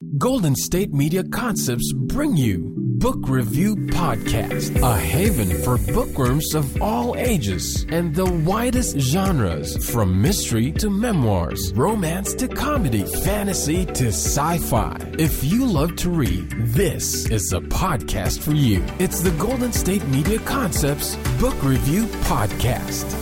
Golden State Media Concepts bring you Book Review Podcast, a haven for bookworms of all ages and the widest genres, from mystery to memoirs, romance to comedy, fantasy to sci-fi. If you love to read, this is a podcast for you. It's the Golden State Media Concepts Book Review Podcast.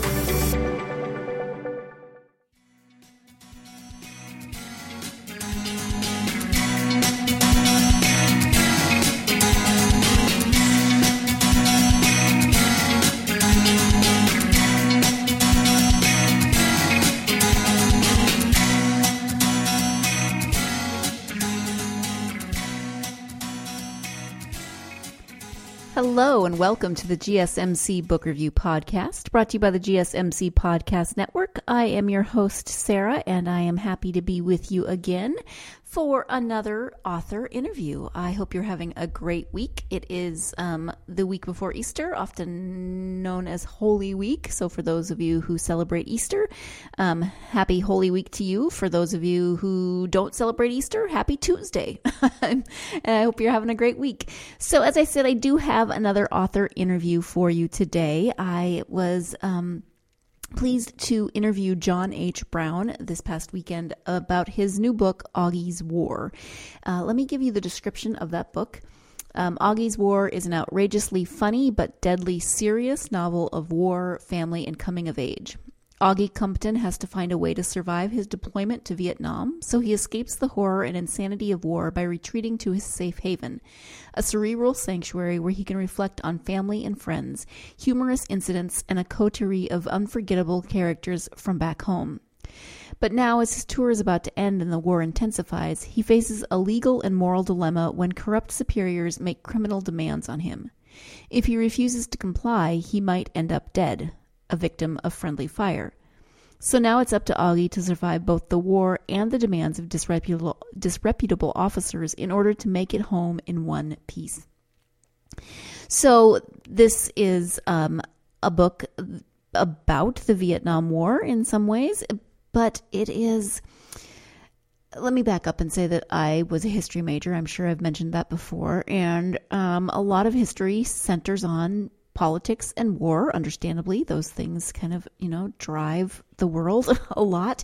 Hello and welcome to the GSMC Book Review Podcast, brought to you by the GSMC Podcast Network. I am your host, Sarah, and I am happy to be with you again for another author interview. I hope you're having a great week. It is the week before Easter, often known as Holy Week. So for those of you who celebrate Easter, happy Holy Week to you. For those of you who don't celebrate Easter, happy Tuesday. And I hope you're having a great week. So as I said, I do have another author interview for you today. I was pleased to interview John H. Brown this past weekend about his new book, Augie's War. Let me give you the description of that book. Augie's War is an outrageously funny but deadly serious novel of war, family, and coming of age. Augie Compton has to find a way to survive his deployment to Vietnam, so he escapes the horror and insanity of war by retreating to his safe haven, a cerebral sanctuary where he can reflect on family and friends, humorous incidents, and a coterie of unforgettable characters from back home. But now, as his tour is about to end and the war intensifies, he faces a legal and moral dilemma when corrupt superiors make criminal demands on him. If he refuses to comply, he might end up dead, a victim of friendly fire. So now it's up to Augie to survive both the war and the demands of disreputable officers in order to make it home in one piece. So this is a book about the Vietnam War in some ways, but it is... Let me back up and say that I was a history major. I'm sure I've mentioned that before. And a lot of history centers on politics and war, understandably. Those things kind of, drive the world a lot.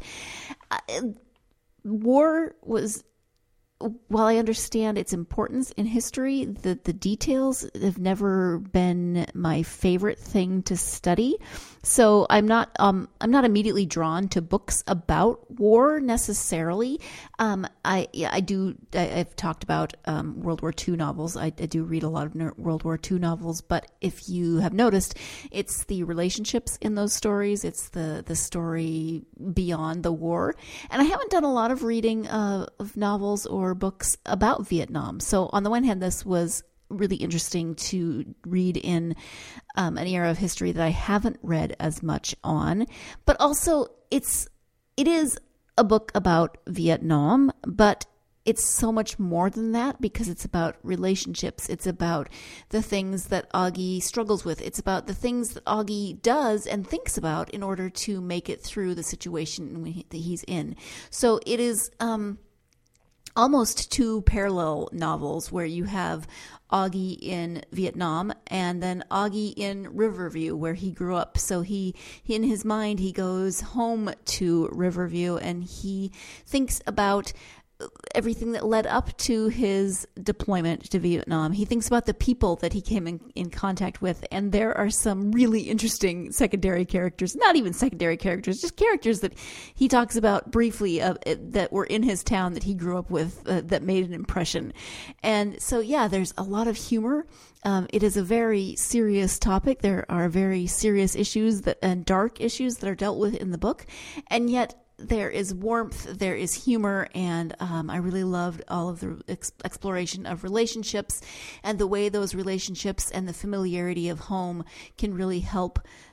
War was, while I understand its importance in history, the details have never been my favorite thing to study. So I'm not immediately drawn to books about war necessarily. I've talked about World War II novels. I do read a lot of World War II novels, but if you have noticed, it's the relationships in those stories. It's the story beyond the war. And I haven't done a lot of reading of novels or books about Vietnam. So on the one hand, this was really interesting to read in an era of history that I haven't read as much on, but also it is a book about Vietnam, but it's so much more than that because it's about relationships. It's about the things that Augie struggles with. It's about the things that Augie does and thinks about in order to make it through the situation that he's in. So it is almost two parallel novels where you have Augie in Vietnam and then Augie in Riverview, where he grew up. So he in his mind, he goes home to Riverview and he thinks about everything that led up to his deployment to Vietnam. He thinks about the people that he came in contact with, and there are some really interesting secondary characters, not even secondary characters, just characters that he talks about briefly that were in his town that he grew up with that made an impression. And so, yeah, there's a lot of humor. It is a very serious topic. There are very serious issues and dark issues that are dealt with in the book, and yet there is warmth, there is humor, and I really loved all of the exploration of relationships and the way those relationships and the familiarity of home can really help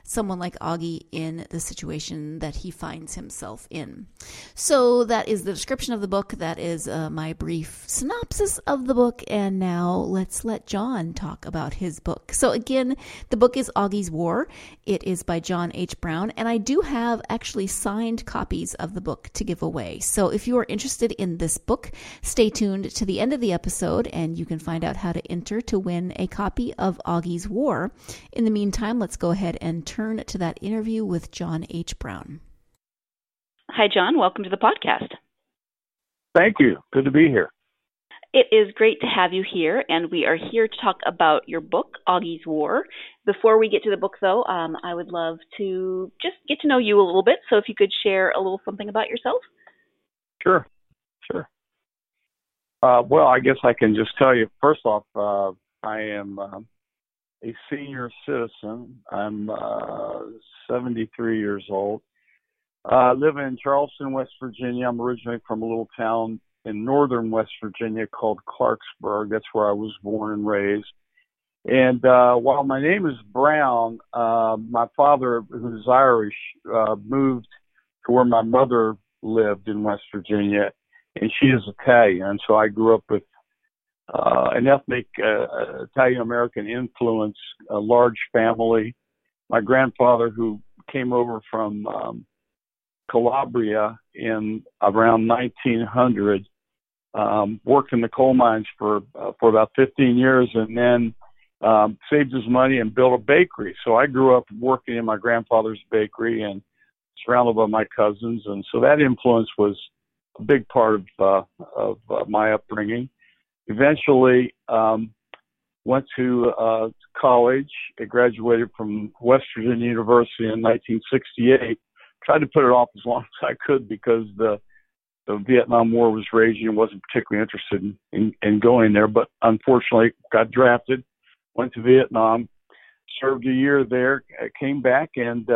someone like Augie in the situation that he finds himself in. So that is the description of the book. That is my brief synopsis of the book. And now let's let John talk about his book. So again, the book is Augie's War. It is by John H. Brown. And I do have actually signed copies of the book to give away. So if you are interested in this book, stay tuned to the end of the episode and you can find out how to enter to win a copy of Augie's War. In the meantime, let's go ahead and turn to that interview with John H. Brown. Hi, John. Welcome to the podcast. Thank you. Good to be here. It is great to have you here, and we are here to talk about your book, Augie's War. Before we get to the book, though, I would love to just get to know you a little bit. So if you could share a little something about yourself. Sure. Well, I guess I can just tell you, first off, I am a senior citizen. I'm 73 years old. I live in Charleston, West Virginia. I'm originally from a little town in northern West Virginia called Clarksburg. That's where I was born and raised. And while my name is Brown, my father, who's Irish, moved to where my mother lived in West Virginia, and she is Italian. And so I grew up with an ethnic Italian-American influence, a large family. My grandfather, who came over from Calabria in around 1900, worked in the coal mines for about 15 years, and then saved his money and built a bakery. So I grew up working in my grandfather's bakery and surrounded by my cousins, and so that influence was a big part of my upbringing. Eventually, went to college. I graduated from West Virginia University in 1968. Tried to put it off as long as I could because the Vietnam War was raging and wasn't particularly interested in going there. But unfortunately, got drafted, went to Vietnam, served a year there, came back, and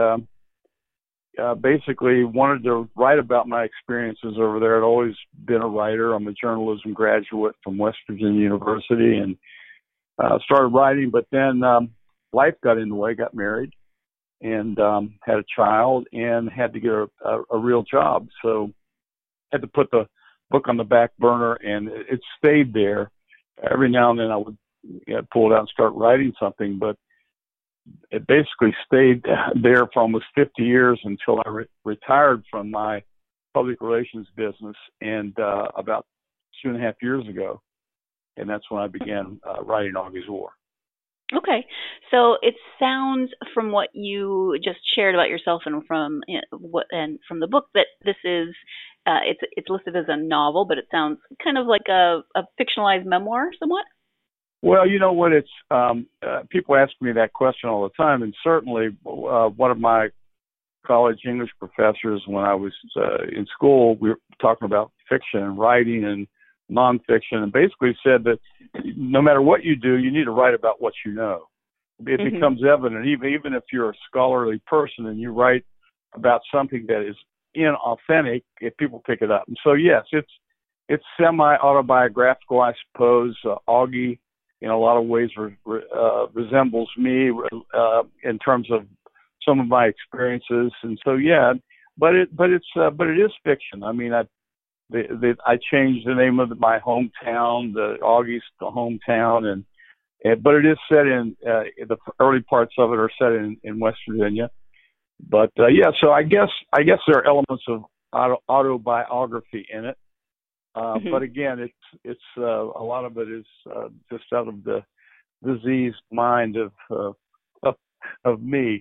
basically wanted to write about my experiences over there. I'd always been a writer. I'm a journalism graduate from West Virginia University, and started writing. But then life got in the way, got married, and had a child, and had to get a real job. So had to put the book on the back burner, and it stayed there. Every now and then I would pull it out and start writing something, but it basically stayed there for almost 50 years until I retired from my public relations business, and about 2.5 years ago. And that's when I began writing Augie's War. Okay. So it sounds from what you just shared about yourself and from from the book that this is it's listed as a novel, but it sounds kind of like a fictionalized memoir somewhat. Well, you know what, it's people ask me that question all the time, and certainly one of my college English professors when I was in school, we were talking about fiction and writing and nonfiction, and basically said that no matter what you do, you need to write about what you know. It becomes evident, even if you're a scholarly person and you write about something that is inauthentic, if people pick it up. And so, yes, it's semi-autobiographical, I suppose. Augie, in a lot of ways, resembles me in terms of some of my experiences, and so yeah. But it is fiction. I mean, I changed the name of my hometown. Augie's the hometown, but it is set in the early parts of it are set in West Virginia. But yeah, so I guess there are elements of autobiography in it. But again, it's a lot of it is just out of the diseased mind of me.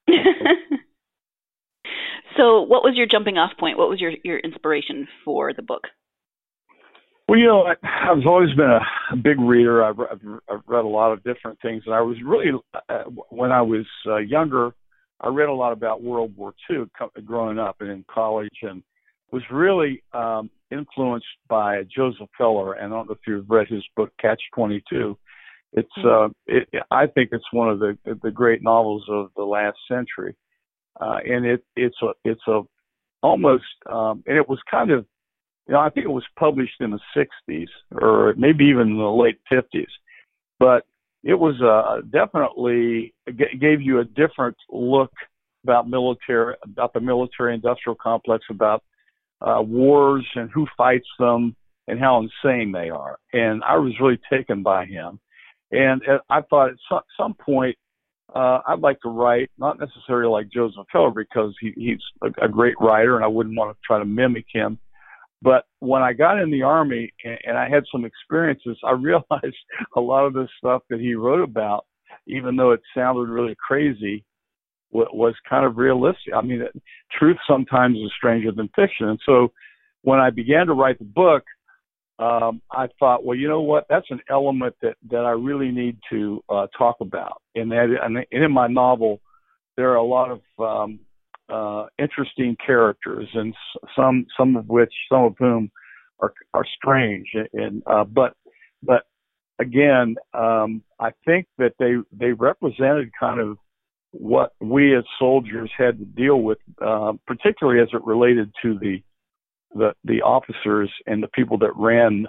So what was your jumping off point? What was your inspiration for the book? Well, you know, I've always been a big reader. I've read a lot of different things, and I was really, when I was younger, I read a lot about World War II growing up and in college, and was really influenced by Joseph Heller. And I don't know if you've read his book Catch-22. It's I think it's one of the great novels of the last century, and it's almost and it was kind of, you know, I think it was published in the 60s or maybe even in the late 50s, but it was definitely gave you a different look about the military-industrial complex, about wars and who fights them and how insane they are. And I was really taken by him. And I thought at some point I'd like to write, not necessarily like Joseph Heller, because he's a great writer and I wouldn't want to try to mimic him. But when I got in the Army and I had some experiences, I realized a lot of the stuff that he wrote about, even though it sounded really crazy, was kind of realistic. I mean, truth sometimes is stranger than fiction. And so when I began to write the book, I thought, well, you know what? That's an element that I really need to talk about. And in my novel, there are a lot of interesting characters, and some of whom are strange. And but again, I think that they represented kind of what we as soldiers had to deal with, particularly as it related to the officers and the people that ran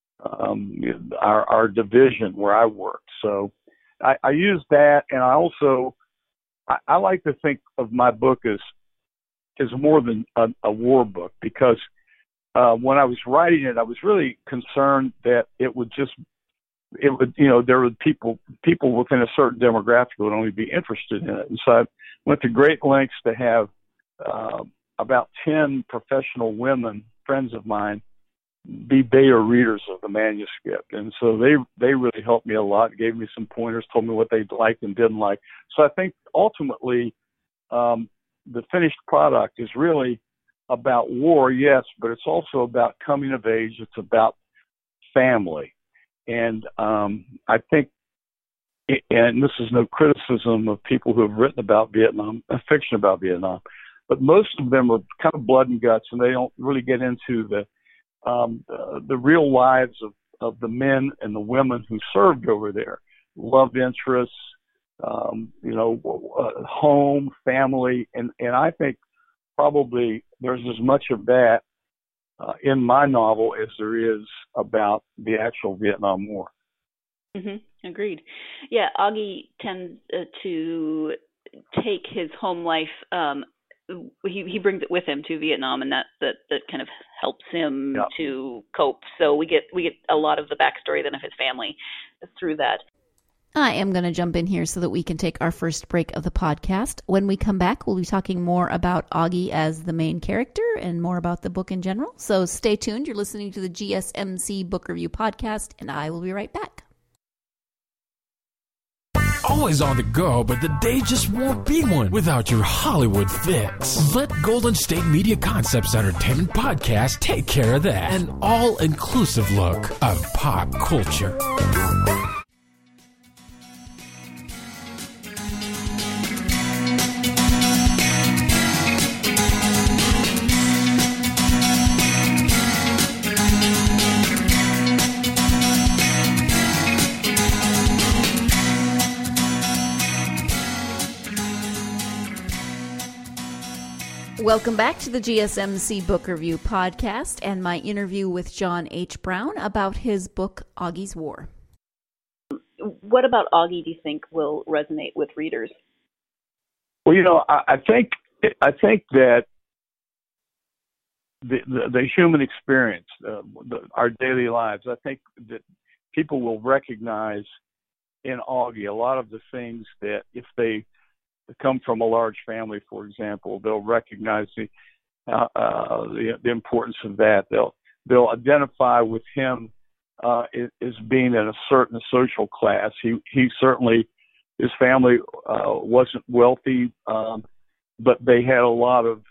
our division where I worked. So I use that, and I also I like to think of my book as more than a war book, because when I was writing it, I was really concerned that there would people within a certain demographic would only be interested in it. And so I went to great lengths to have about 10 professional women, friends of mine, be beta readers of the manuscript. And so they really helped me a lot, gave me some pointers, told me what they liked and didn't like. So I think ultimately the finished product is really about war, yes, but it's also about coming of age. It's about family. And I think, and this is no criticism of people who have written about Vietnam, fiction about Vietnam, but most of them are kind of blood and guts, and they don't really get into the real lives of the men and the women who served over there, love interests, home, family, and I think probably there's as much of that in my novel as there is about the actual Vietnam War. Mm-hmm. Agreed. Yeah, Augie tends to take his home life. He brings it with him to Vietnam, and that kind of helps him to cope. So we get a lot of the backstory then of his family through that. I am going to jump in here so that we can take our first break of the podcast. When we come back, we'll be talking more about Augie as the main character and more about the book in general. So stay tuned. You're listening to the GSMC Book Review Podcast, and I will be right back. Always on the go, but the day just won't be one without your Hollywood fix. Let Golden State Media Concepts Entertainment Podcast take care of that. An all-inclusive look of pop culture. Welcome back to the GSMC Book Review Podcast and my interview with John H. Brown about his book, Augie's War. What about Augie do you think will resonate with readers? Well, I think that the human experience, our daily lives, I think that people will recognize in Augie a lot of the things that if they come from a large family, for example, they'll recognize the importance of that. They'll identify with him as being in a certain social class. He certainly, his family wasn't wealthy, but they had a lot of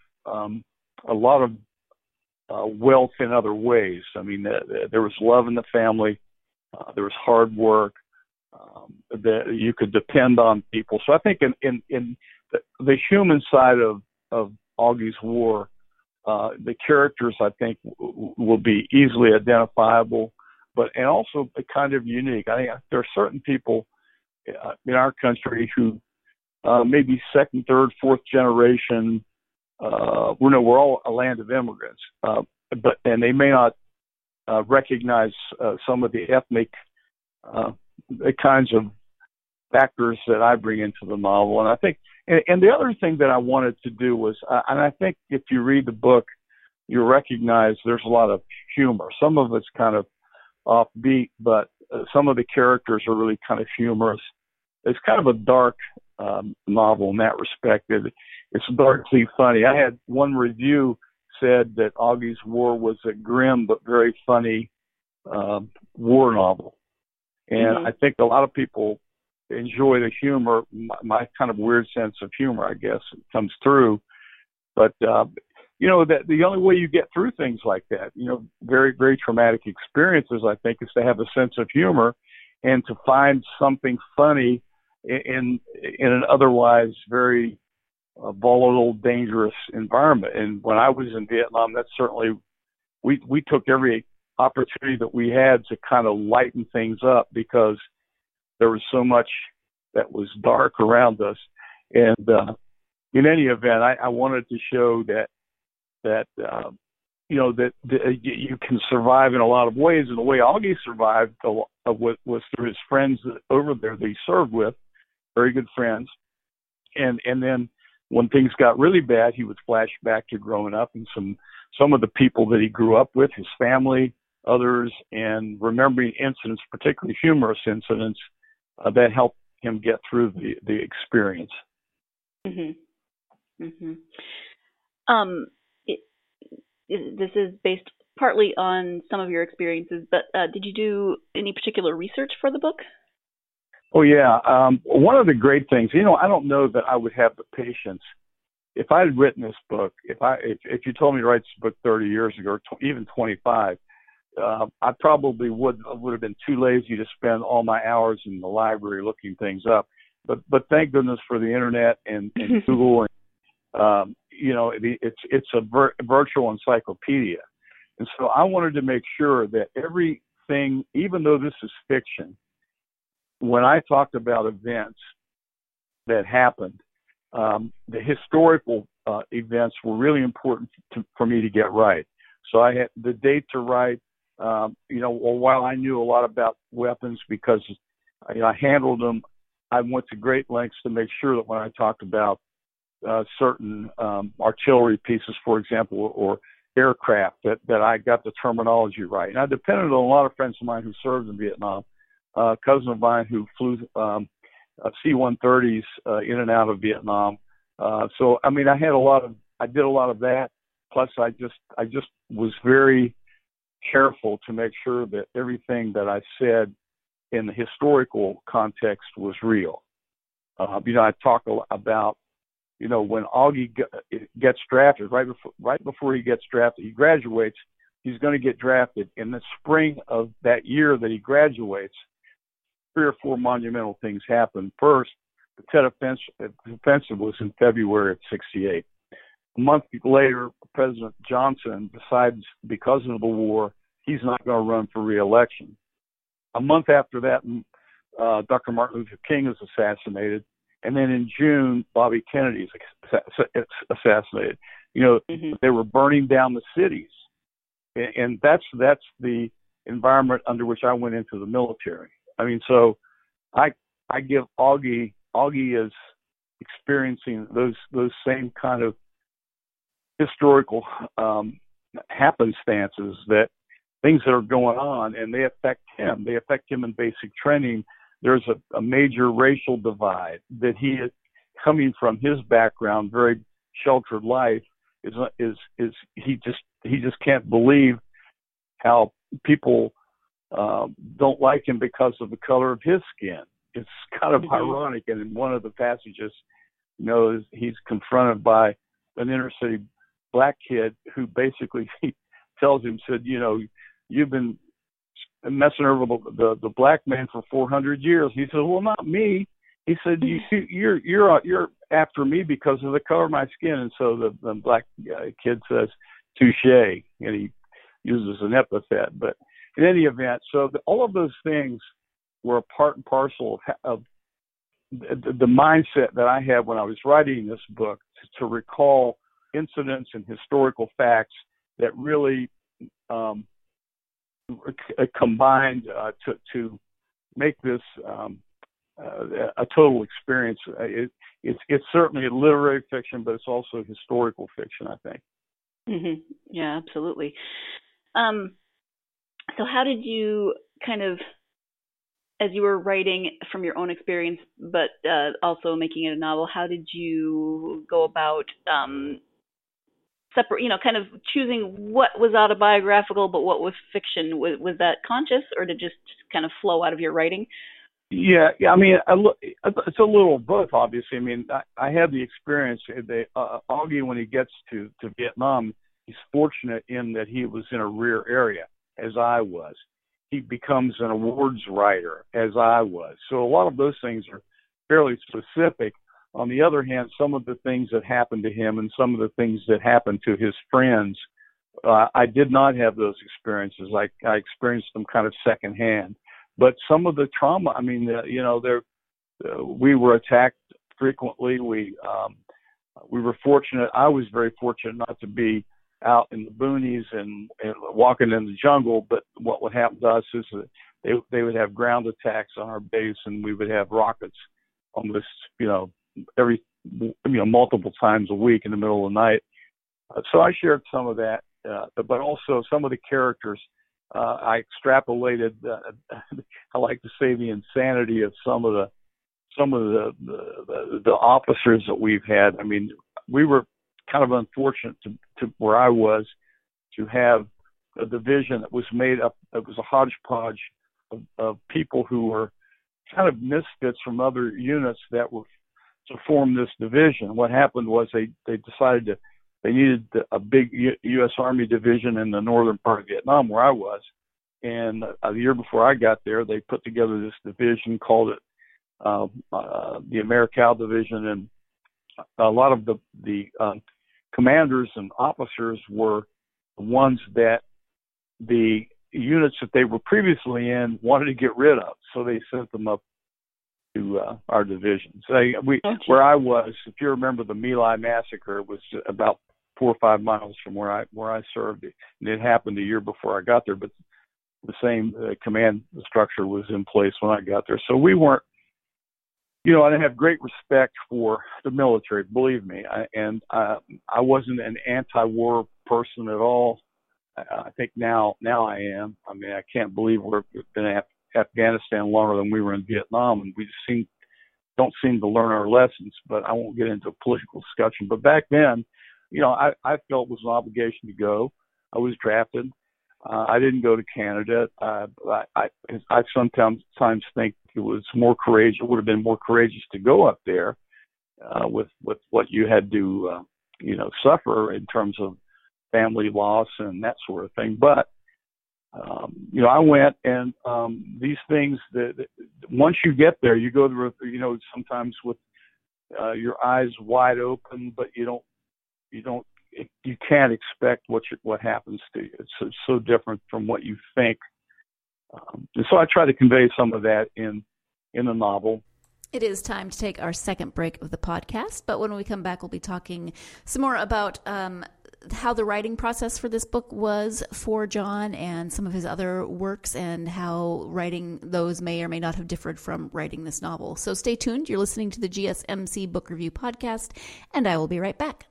wealth in other ways. I mean, there was love in the family. There was hard work. That you could depend on people. So I think in the human side of Augie's War, the characters I think will be easily identifiable, and also kind of unique. I think there are certain people in our country who maybe second, third, fourth generation. We're all a land of immigrants, and they may not recognize some of the ethnic the kinds of factors that I bring into the novel. And I think, and the other thing that I wanted to do was, and I think if you read the book, you recognize there's a lot of humor. Some of it's kind of offbeat, but some of the characters are really kind of humorous. It's kind of a dark novel in that respect. It's darkly funny. I had one review said that Augie's War was a grim but very funny war novel. And I think a lot of people enjoy the humor. My kind of weird sense of humor, I guess, comes through. But, that the only way you get through things like that, very, very traumatic experiences, I think, is to have a sense of humor and to find something funny in an otherwise very volatile, dangerous environment. And when I was in Vietnam, that's certainly, we took every opportunity that we had to kind of lighten things up because there was so much that was dark around us. And in any event, I wanted to show that you can survive in a lot of ways. And the way Augie survived was through his friends over there that he served with, very good friends. And then when things got really bad, he would flash back to growing up and some of the people that he grew up with, his family, others, and remembering incidents, particularly humorous incidents, that helped him get through the experience. Mm-hmm. Mm-hmm. This is based partly on some of your experiences, but did you do any particular research for the book? Oh, yeah. One of the great things, I don't know that I would have the patience if I had written this book. If you told me to write this book 30 years ago, or even 25, I probably would have been too lazy to spend all my hours in the library looking things up. But thank goodness for the internet and Google, and it's a virtual encyclopedia. And so I wanted to make sure that everything, even though this is fiction, when I talked about events that happened, the historical events were really important for me to get right. So I had the date to write. While I knew a lot about weapons because I handled them, I went to great lengths to make sure that when I talked about certain artillery pieces, for example, or aircraft, that I got the terminology right. And I depended on a lot of friends of mine who served in Vietnam, a cousin of mine who flew C-130s in and out of Vietnam. I did a lot of that. Plus, I just was very careful to make sure that everything that I said in the historical context was real. I talk about, when Augie gets drafted, right before he gets drafted, he graduates, he's going to get drafted. In the spring of that year that he graduates, 3 or 4 monumental things happen. First, the Tet Offensive was in February of '68. A month later, President Johnson decides, because of the war, he's not going to run for re-election. A month after that, Dr. Martin Luther King is assassinated. And then in June, Bobby Kennedy is assassinated. They were burning down the cities. And that's the environment under which I went into the military. So I give Augie is experiencing those same kind of historical happenstances, that things that are going on, and they affect him. They affect him in basic training. There's a major racial divide that he is coming from his background, very sheltered life, he just can't believe how people don't like him because of the color of his skin. It's kind of ironic. And in one of the passages, he's confronted by an inner city black kid who basically tells him, said, you've been messing over the black man for 400 years. He said, well, not me. He said, you're after me because of the color of my skin. And so the black kid says, touche, and he uses an epithet. But in any event, so all of those things were a part and parcel of the mindset that I had when I was writing this book, to recall incidents and historical facts that really combined to make this a total experience. It's certainly a literary fiction, but it's also historical fiction, I think. Mm-hmm. Yeah, absolutely. So how did you kind of, as you were writing from your own experience, but also making it a novel, how did you go about separate, kind of choosing what was autobiographical but what was fiction? Was that conscious, or did it just kind of flow out of your writing? Yeah. I mean, it's a little of both, obviously. I mean, I had the experience. Augie, when he gets to Vietnam, he's fortunate in that he was in a rear area, as I was. He becomes an awards writer, as I was. So a lot of those things are fairly specific. On the other hand, some of the things that happened to him and some of the things that happened to his friends, I did not have those experiences. I experienced them kind of secondhand. But some of the trauma, I mean, we were attacked frequently. We were fortunate. I was very fortunate not to be out in the boonies and walking in the jungle. But what would happen to us is that they would have ground attacks on our base, and we would have rockets almost, every, multiple times a week in the middle of the night. So I shared some of that, but also some of the characters. I extrapolated, I like to say, the insanity of some of the officers that we've had. I mean, we were kind of unfortunate to where I was to have a division that was made up. It was a hodgepodge of people who were kind of misfits from other units that were to form this division. What happened was they decided they needed a big U.S. Army division in the northern part of Vietnam, where I was. And the year before I got there, they put together this division, called it the Americal Division. And a lot of the commanders and officers were the ones that the units that they were previously in wanted to get rid of. So they sent them up to our division. So where I was, if you remember the My Lai massacre, it was about 4 or 5 miles from where I served. And it happened a year before I got there, but the same command structure was in place when I got there. So we weren't, I have great respect for the military, believe me. I wasn't an anti-war person at all. I think now I am. I mean, I can't believe we've been in Afghanistan longer than we were in Vietnam, and we just don't seem to learn our lessons. But I won't get into a political discussion. But back then, I felt it was an obligation to go. I was drafted. I didn't go to Canada. I sometimes think it was more courageous. It would have been more courageous to go up there with what you had to, suffer in terms of family loss and that sort of thing. But I went, and these things that once you get there, you go through, sometimes with your eyes wide open, but you can't expect what happens to you. It's so different from what you think. And so I try to convey some of that in the novel. It is time to take our second break of the podcast, but when we come back, we'll be talking some more about how the writing process for this book was for John and some of his other works, and how writing those may or may not have differed from writing this novel. So stay tuned. You're listening to the GSMC Book Review Podcast, and I will be right back.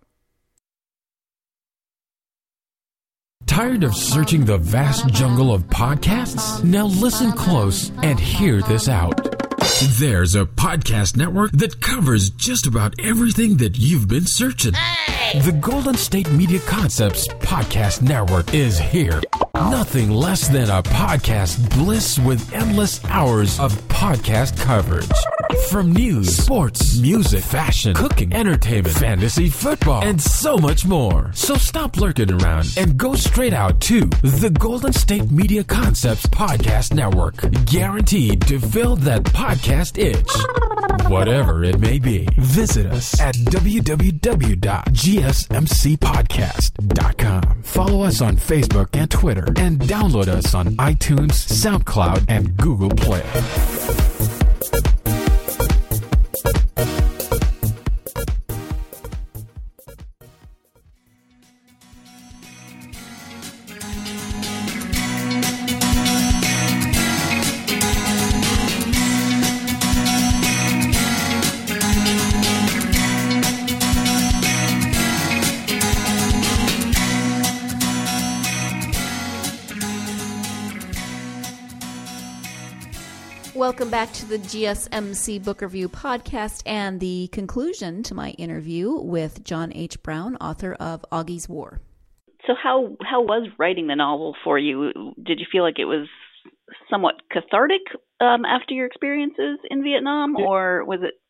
Tired of searching the vast jungle of podcasts? Now listen close and hear this out. There's a podcast network that covers just about everything that you've been searching. Hey! The Golden State Media Concepts Podcast Network is here. Nothing less than a podcast bliss with endless hours of podcast coverage. From news, sports, music, fashion, cooking, entertainment, fantasy, football, and so much more. So stop lurking around and go straight out to the Golden State Media Concepts Podcast Network. Guaranteed to fill that podcast itch. Whatever it may be. Visit us at www.gsmcpodcast.com. Follow us on Facebook and Twitter, and download us on iTunes, SoundCloud, and Google Play. Welcome back to the GSMC Book Review Podcast and the conclusion to my interview with John H. Brown, author of Augie's War. So how was writing the novel for you? Did you feel like it was somewhat cathartic after your experiences in Vietnam, or was it?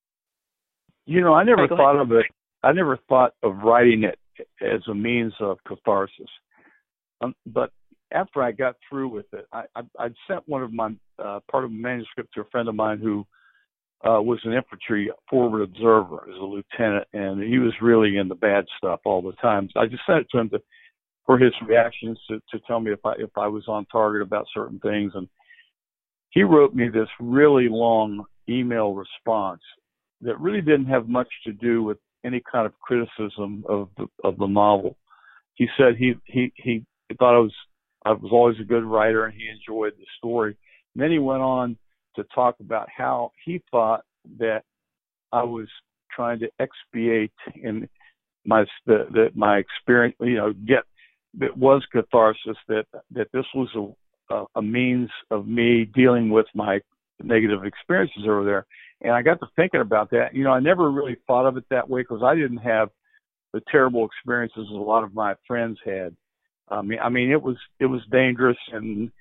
I never thought of it. I never thought of writing it as a means of catharsis. But after I got through with it, I'd sent one of my part of the manuscript to a friend of mine who was an infantry forward observer as a lieutenant, and he was really in the bad stuff all the time. So I just sent it to him for his reactions to tell me if I was on target about certain things, and he wrote me this really long email response that really didn't have much to do with any kind of criticism of the novel. He said he thought I was always a good writer and he enjoyed the story. And then he went on to talk about how he thought that I was trying to expiate in my experience, that was catharsis, that this was a means of me dealing with my negative experiences over there. And I got to thinking about that. I never really thought of it that way because I didn't have the terrible experiences a lot of my friends had. I mean, it was dangerous, and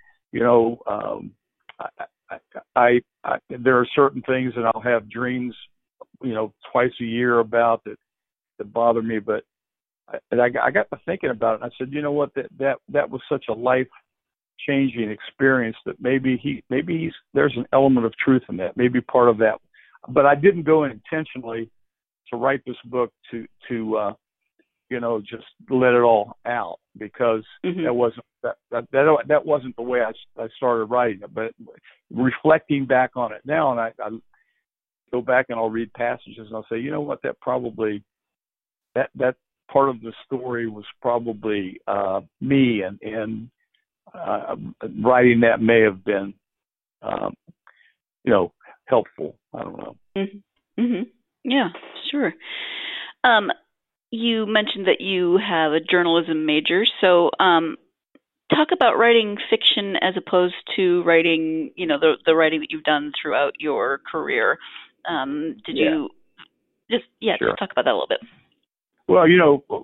I there are certain things that I'll have dreams, twice a year about that bother me. But I got to thinking about it. And I said, you know what, that was such a life-changing experience that maybe there's an element of truth in that. Maybe part of that. But I didn't go in intentionally to write this book to just let it all out, because that wasn't the way I started writing it. But reflecting back on it now, and I go back and I'll read passages and I'll say, you know what, that probably that part of the story was probably me, and writing that may have been helpful. I don't know. Mm-hmm. Yeah, sure. You mentioned that you have a journalism major, so talk about writing fiction as opposed to writing, the writing that you've done throughout your career. You just talk about that a little bit? Well,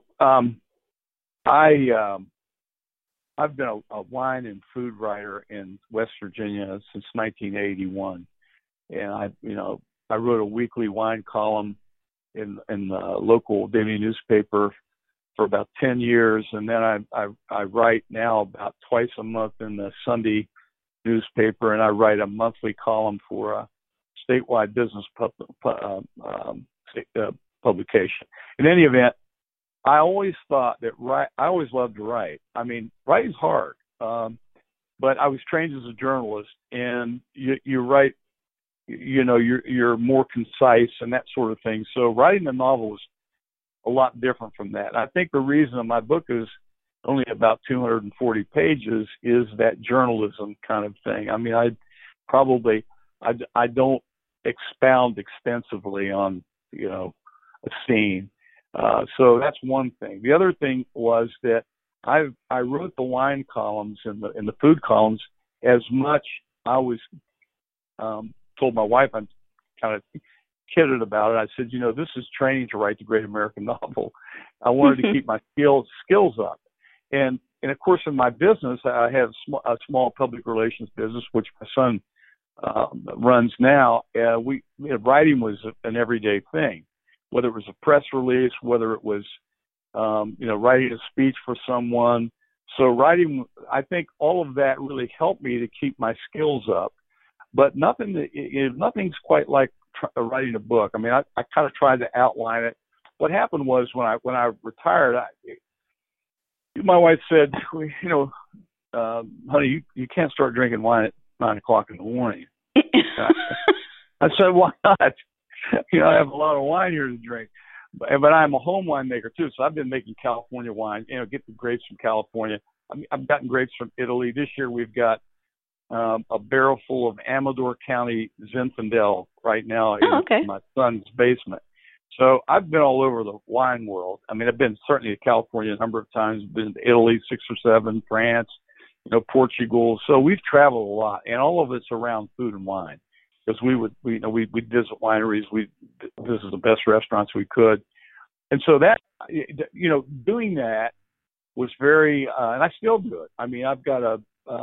I've been a wine and food writer in West Virginia since 1981, and I wrote a weekly wine column in the local daily newspaper for about 10 years, and then I write now about twice a month in the Sunday newspaper, and I write a monthly column for a statewide business publication. In any event, I always thought that I always loved to write. I mean, writing's hard, but I was trained as a journalist, and you write. You're more concise and that sort of thing. So writing a novel is a lot different from that. I think the reason my book is only about 240 pages is that journalism kind of thing. I mean, I don't expound extensively on, a scene. So that's one thing. The other thing was that I wrote the wine columns and the food columns as much. I was, told my wife, I'm kind of kidded about it. I said, this is training to write the great American novel. I wanted to keep my skills up. And of course, in my business, I have a small public relations business, which my son runs now. Writing was an everyday thing, whether it was a press release, whether it was, writing a speech for someone. So writing, I think all of that really helped me to keep my skills up. But nothing's quite like writing a book. I mean, I kind of tried to outline it. What happened was when I retired, my wife said, honey, you can't start drinking wine at 9 o'clock in the morning. I said, why not? I have a lot of wine here to drink. But I'm a home winemaker too, so I've been making California wine. Get the grapes from California. I've gotten grapes from Italy. This year we've got a barrel full of Amador County Zinfandel right now in my son's basement. So I've been all over the wine world. I mean, I've been certainly to California a number of times. I've been to Italy 6 or 7, France, Portugal. So we've traveled a lot, and all of it's around food and wine, because we'd visit wineries, we visit the best restaurants we could, and so that, doing that was very, and I still do it. I mean, I've got a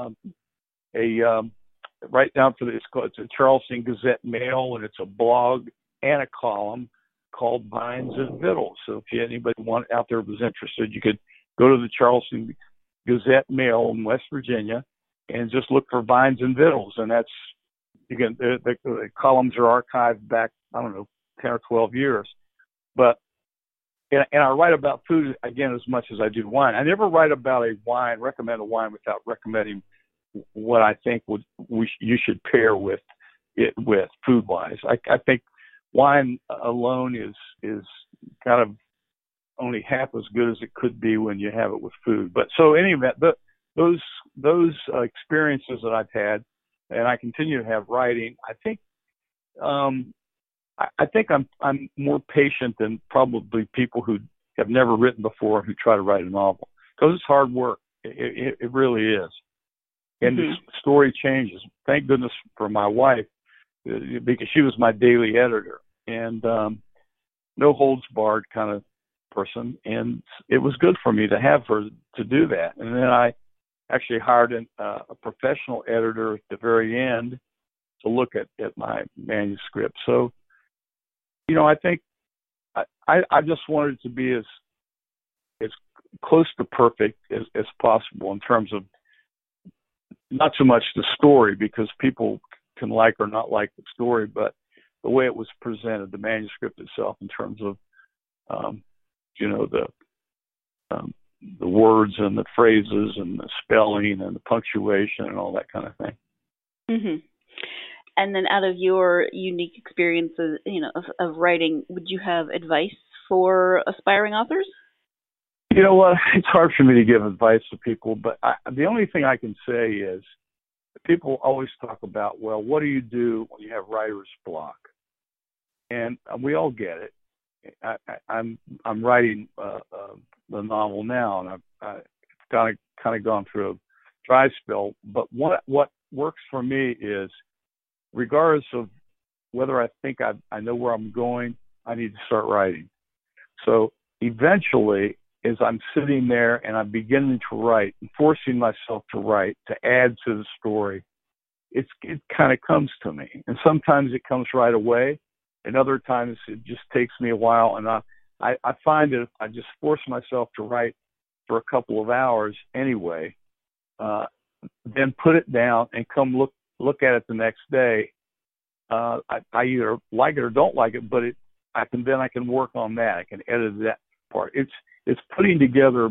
right down for it's a Charleston Gazette Mail, and it's a blog and a column called Vines and Vittles. So if anybody out there was interested, you could go to the Charleston Gazette Mail in West Virginia and just look for Vines and Vittles, and that's, again, the columns are archived back, I don't know, 10 or 12 years. But and I write about food, again, as much as I do wine. I never write about recommend a wine without recommending what I think you should pair with it with food-wise. I think wine alone is kind of only half as good as it could be when you have it with food. But so any event, those experiences that I've had, and I continue to have writing, I think I'm more patient than probably people who have never written before who try to write a novel, because it's hard work. It really is. And the story changes. Thank goodness for my wife, because she was my daily editor, and no holds barred kind of person. And it was good for me to have her to do that. And then I actually hired a professional editor at the very end to look at my manuscript. So, I think I just wanted it to be as close to perfect as possible in terms of not so much the story, because people can like or not like the story, but the way it was presented, the manuscript itself, in terms of, the words and the phrases and the spelling and the punctuation and all that kind of thing. Mm-hmm. And then, out of your unique experiences, of writing, would you have advice for aspiring authors? You know what? It's hard for me to give advice to people, but the only thing I can say is people always talk about, well, what do you do when you have writer's block? And we all get it. I'm writing the novel now, and I've kind of gone through a dry spell. But what works for me is, regardless of whether I think I know where I'm going, I need to start writing. So eventually, as I'm sitting there and I'm beginning to write and forcing myself to write, to add to the story, it kind of comes to me. And sometimes it comes right away, and other times it just takes me a while. And I find that if I just force myself to write for a couple of hours anyway, then put it down and come look at it the next day, I either like it or don't like it, but I can work on that. I can edit that part. It's putting together,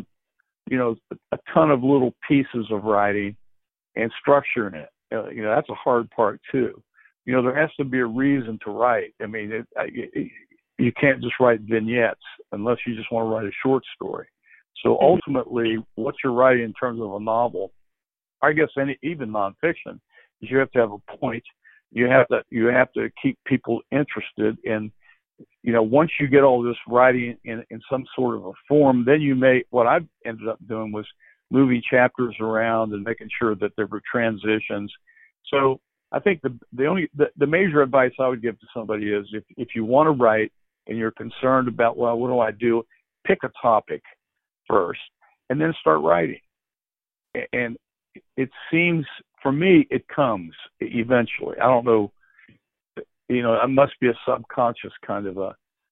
a ton of little pieces of writing and structuring it. That's a hard part too. There has to be a reason to write. I mean, you can't just write vignettes unless you just want to write a short story. So ultimately, what you're writing in terms of a novel, I guess even nonfiction, is you have to have a point. You have to keep people interested in, once you get all this writing in some sort of a form, then what I've ended up doing was moving chapters around and making sure that there were transitions. So I think the major advice I would give to somebody is, if you want to write and you're concerned about, well, what do? Pick a topic first and then start writing. And it seems, for me, it comes eventually. I don't know, it must be a subconscious kind of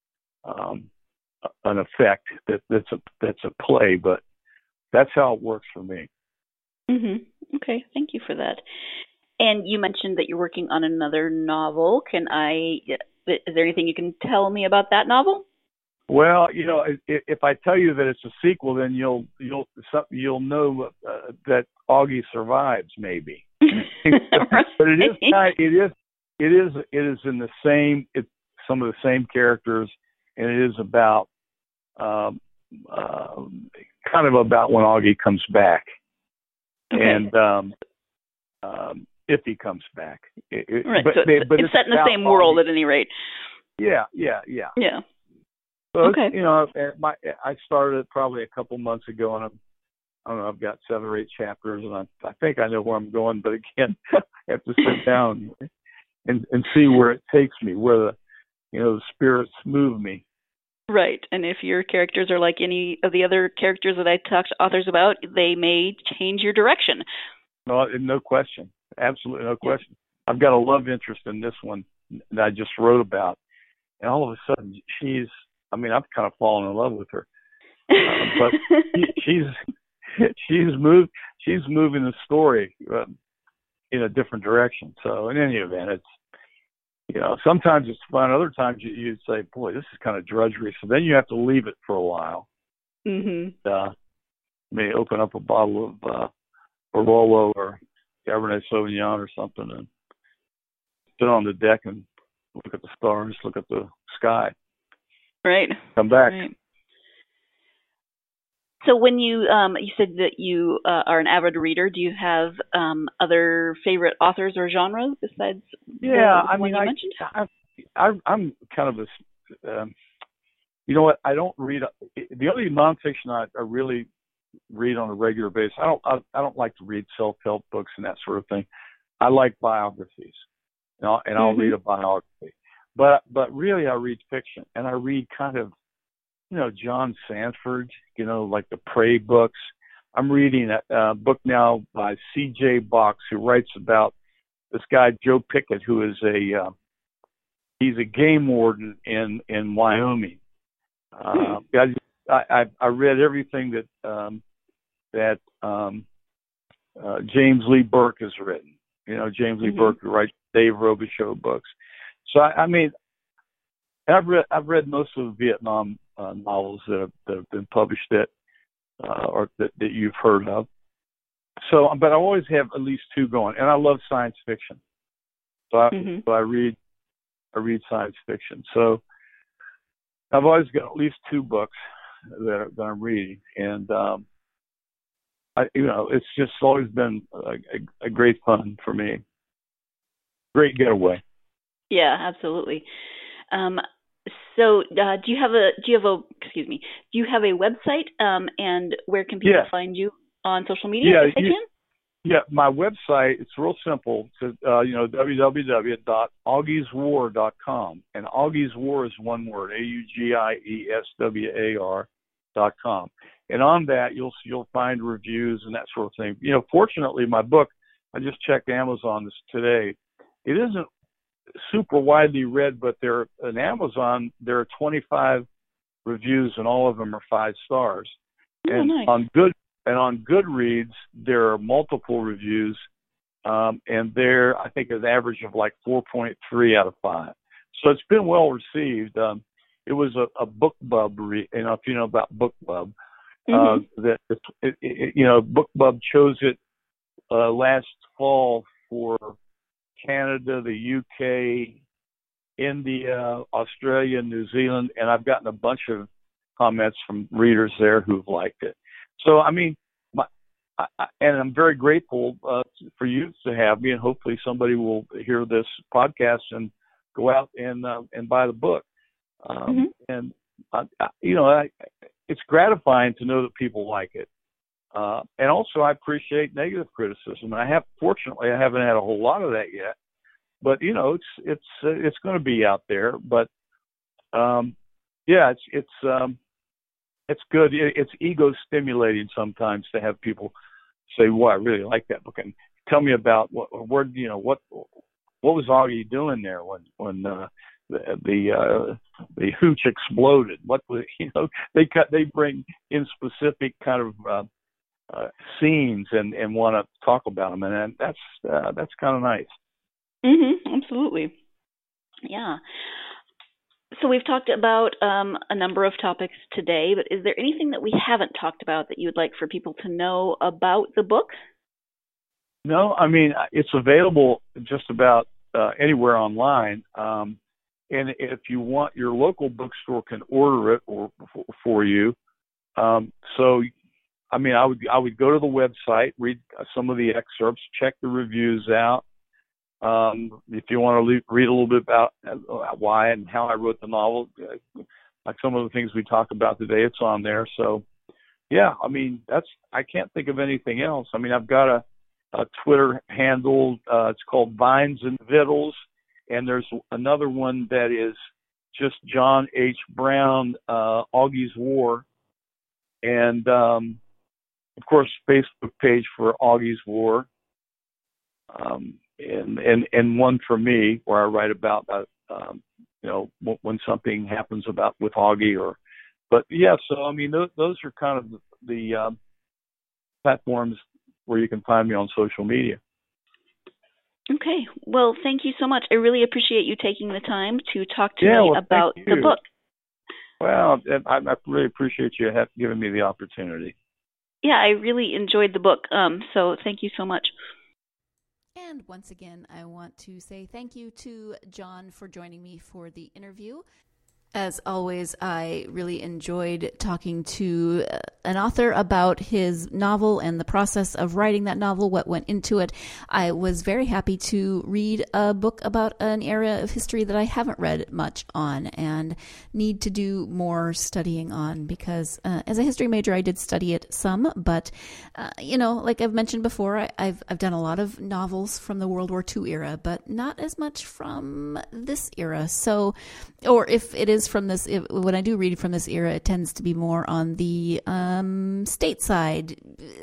an effect that's a play, but that's how it works for me. Mm-hmm. Okay, thank you for that. And you mentioned that you're working on another novel. Is there anything you can tell me about that novel? Well, if I tell you that it's a sequel, then you'll know that Augie survives, maybe. But it is in the same. It's some of the same characters, and it is about kind of about when Augie comes back, okay. And if he comes back. Right. But it's set in the same world at any rate. Yeah. So, okay. I started it probably a couple months ago, and I don't know, I've got 7 or 8 chapters, and I think I know where I'm going, but again, I have to sit down and see where it takes me, where the spirits move me. Right. And if your characters are like any of the other characters that I talk to authors about, they may change your direction. No question. Absolutely no question. I've got a love interest in this one that I just wrote about. And all of a sudden, I've kind of fallen in love with her. But she's moving the story in a different direction. So in any event, it's, sometimes it's fun. Other times you say, boy, this is kind of drudgery. So then you have to leave it for a while. Mm-hmm. May open up a bottle of Barolo or Cabernet Sauvignon or something and sit on the deck and look at the stars, look at the sky. Right. Come back. Right. So when you said that you are an avid reader, do you have other favorite authors or genres besides the one you mentioned? I'm kind of a, you know what? I don't read the only nonfiction I really read on a regular basis. I don't like to read self-help books and that sort of thing. I like biographies, and I'll read a biography. But really, I read fiction, and I read kind of, John Sanford, like the Prey books. I'm reading a book now by C.J. Box, who writes about this guy Joe Pickett, who is he's a game warden in Wyoming. I read everything that James Lee Burke has written. James Lee Burke, who writes Dave Robichaux books. So I've read most of the Vietnam novels that have been published or that you've heard of. So, but I always have at least 2 going, and I love science fiction. So I read science fiction. So I've always got at least 2 books that I'm reading, and it's just always been a great fun for me. Great getaway. Yeah, absolutely. So, do you have a website? And where can people find you on social media if they can? Yeah, my website, it's real simple. It's www.augieswar.com, and Augie's War is one word, AUGIESWAR.com. And on that, you'll find reviews and that sort of thing. Fortunately, my book, I just checked Amazon today. It isn't super widely read, but on Amazon there are 25 reviews, and all of them are 5 stars. And nice. On Goodreads there are multiple reviews, and there I think an average of like 4.3 out of 5. So it's been well received. It was a BookBub, if you know about BookBub, that BookBub chose it last fall for Canada, the UK, India, Australia, New Zealand, and I've gotten a bunch of comments from readers there who've liked it. So, and I'm very grateful for you to have me, and hopefully somebody will hear this podcast and go out and buy the book. And it's gratifying to know that people like it. And also, I appreciate negative criticism. Fortunately, I haven't had a whole lot of that yet. But it's going to be out there. But it's good. It's ego stimulating sometimes to have people say, "Well, I really like that book," and tell me about what was Augie doing there when the hooch exploded. What was they bring in specific kind of scenes and want to talk about them, and that's kind of nice. Absolutely. Yeah. So we've talked about a number of topics today, but is there anything that we haven't talked about that you would like for people to know about the book? No, it's available just about anywhere online. And if you want, your local bookstore can order it for you. So, I would go to the website, read some of the excerpts, check the reviews out. If you want to read a little bit about why and how I wrote the novel, like some of the things we talked about today, it's on there. So yeah, I mean, I can't think of anything else. I mean, I've got a Twitter handle. It's called Vines and Vittles. And there's another one that is just John H. Brown, Augie's War. And, of course, Facebook page for Augie's War. And one for me where I write about, when something happens with Augie but yeah, so I mean, those are kind of the platforms where you can find me on social media. Okay. Well, thank you so much. I really appreciate you taking the time to talk to me about the book. Well, I really appreciate you giving me the opportunity. Yeah, I really enjoyed the book. So thank you so much. And once again, I want to say thank you to John for joining me for the interview. As always, I really enjoyed talking to an author about his novel and the process of writing that novel, what went into it. I was very happy to read a book about an area of history that I haven't read much on and need to do more studying on because as a history major, I did study it some, but, like I've mentioned before, I've done a lot of novels from the World War II era, but not as much from this era. So, or if it is from this, when I do read from this era, it tends to be more on the stateside,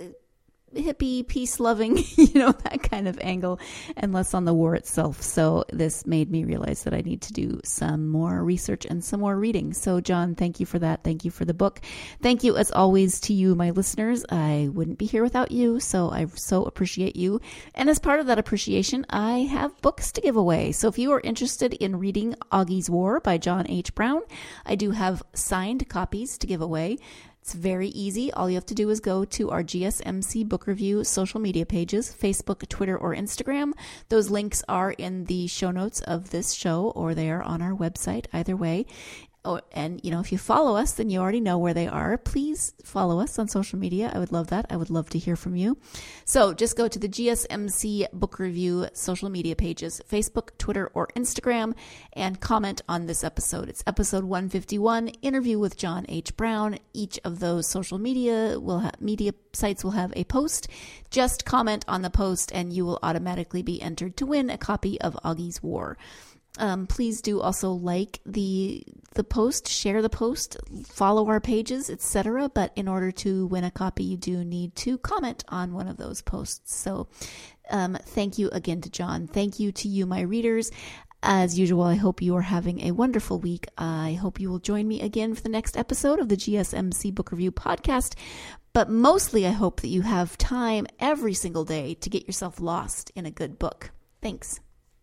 hippie, peace-loving, that kind of angle, and less on the war itself. So this made me realize that I need to do some more research and some more reading. So John, thank you for that. Thank you for the book. Thank you, as always, to you, my listeners. I wouldn't be here without you, so I so appreciate you. And as part of that appreciation, I have books to give away. So if you are interested in reading Augie's War by John H. Brown, I do have signed copies to give away. It's very easy. All you have to do is go to our GSMC Book Review social media pages, Facebook, Twitter, or Instagram. Those links are in the show notes of this show, or they are on our website, either way. Oh, and, if you follow us, then you already know where they are. Please follow us on social media. I would love that. I would love to hear from you. So just go to the GSMC Book Review social media pages, Facebook, Twitter, or Instagram, and comment on this episode. It's episode 151, Interview with John H. Brown. Each of those social media sites will have a post. Just comment on the post, and you will automatically be entered to win a copy of Augie's War. Please do also like the post, share the post, follow our pages, etc. But in order to win a copy, you do need to comment on one of those posts. So thank you again to John. Thank you to you, my readers. As usual, I hope you are having a wonderful week. I hope you will join me again for the next episode of the GSMC Book Review podcast. But mostly, I hope that you have time every single day to get yourself lost in a good book. Thanks.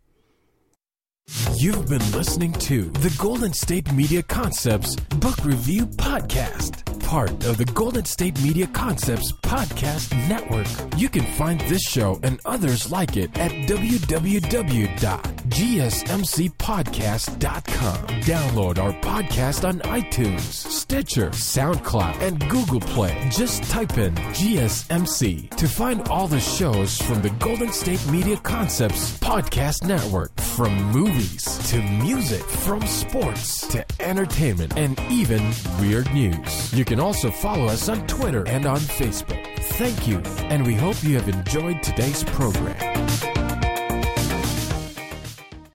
You've been listening to the Golden State Media Concepts Book Review Podcast, part of the Golden State Media Concepts Podcast Network. You can find this show and others like it at www.gsmcpodcast.com. Download our podcast on iTunes, Stitcher, SoundCloud, and Google Play. Just type in GSMC to find all the shows from the Golden State Media Concepts Podcast Network, from movies to music, from sports to entertainment, and even weird news. You can also follow us on Twitter and on Facebook. Thank you, and we hope you have enjoyed today's program.